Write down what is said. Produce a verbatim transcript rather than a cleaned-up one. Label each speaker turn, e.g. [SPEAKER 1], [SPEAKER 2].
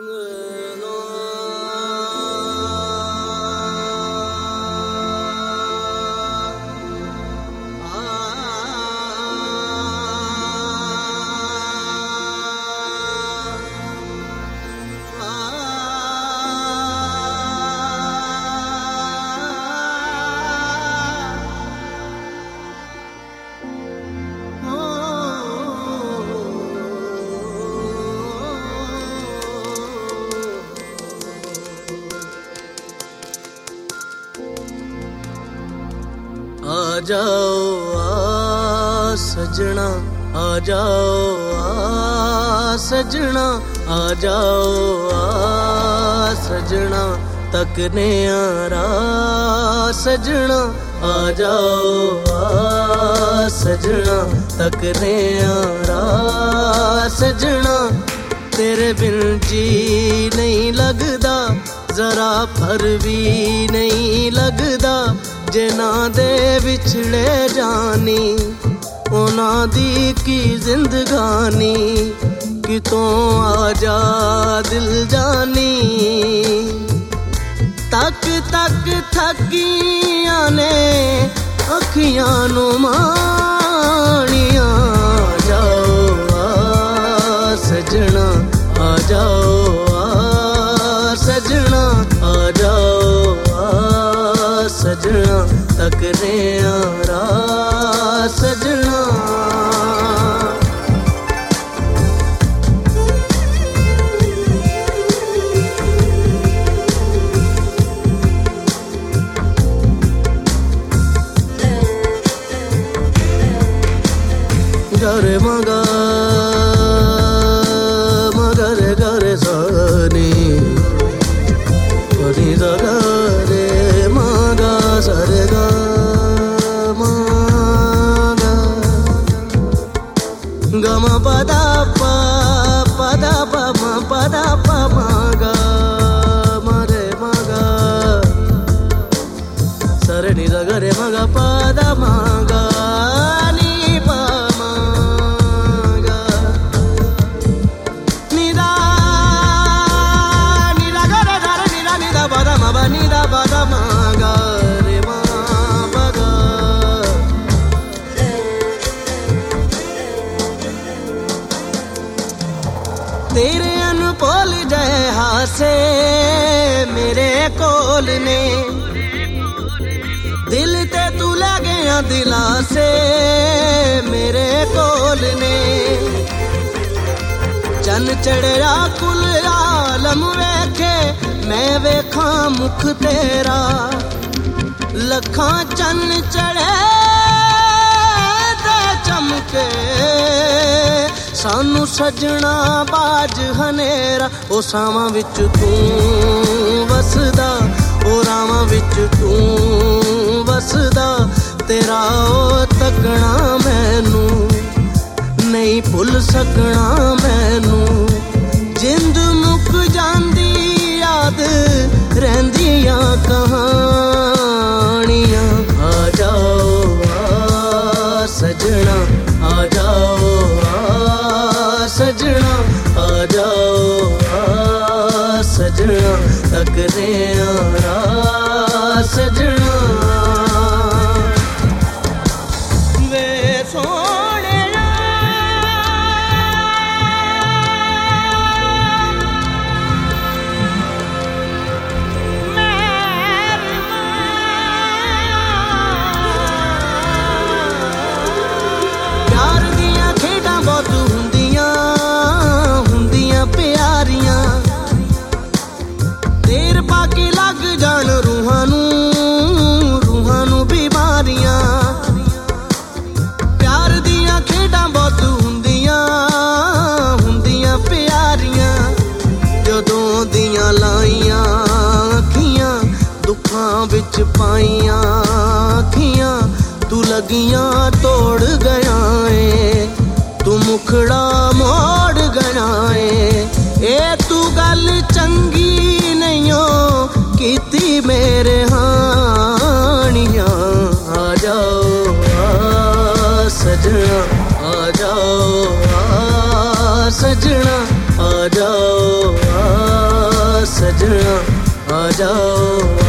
[SPEAKER 1] आ जाओ आ सजना, आ जाओ आ सजना, आ जाओ आ सजना, तकने आरा सजना, आ जाओ आ सजना, तकने आरा सजना, तेरे बिन जी नहीं लगदा, जरा फर भी नहीं लगदा, जिना दे विछड़े जानी उना दी की जिंदगानी, कितों आजा दिल जानी, तक तक थकिया ने अखियां नू माणिया, आ जाओ आ सजना, आ जाओ आ सजना, आ जाओ आ सजना, तकने आरा सजना। गरे मगा मगरे गरे सनी पनी रे मगा सरे गा मगा गम पदा प पदा प म पदा प मगा मरे मगा सरे नि गरे मगा पदा मगा तेरे अनपोल जय हासे मेरे कोल ने, दिल ते तू लै गया दिला से मेरे कोल ने, चन चढ़िया कुल आलम वेखे मैं वेखा मुख तेरा, लखां चन चढ़े ते चमके सानू सजना बाज हनेरा, ओ सावां विच तू वसदा, ओ रावां विच तू वसदा, तेरा ओ तकना मैनू नहीं भुल सकना मैनू, जिंद मुक जांदी याद रहिंदियां कहानियां, आ जाओ आ सजना, आ जाओ सजना, आ जाओ आ सजना, तकने आरा सजना। वे सोने प्यार दियां खेडां बहुत हुंदियां हुंदियां प्यारियां, देर पाके लग जान रूहां नू रूहां नू बीमारियां, प्यार दियां खेडां बहुत हुंदियां हुंदियां प्यारियां, जदों दियां लाइयां अखियां दुखां विच पाइयां अखियां, तू लगियां तोड़ गया है, तू मुखड़ा मोड़ गया है, ए तू गल चंगी नहीं हो कीती मेरे हानियां, आ जाओ आ सजना, आ जाओ आ सजना, आ जाओ आ जाओ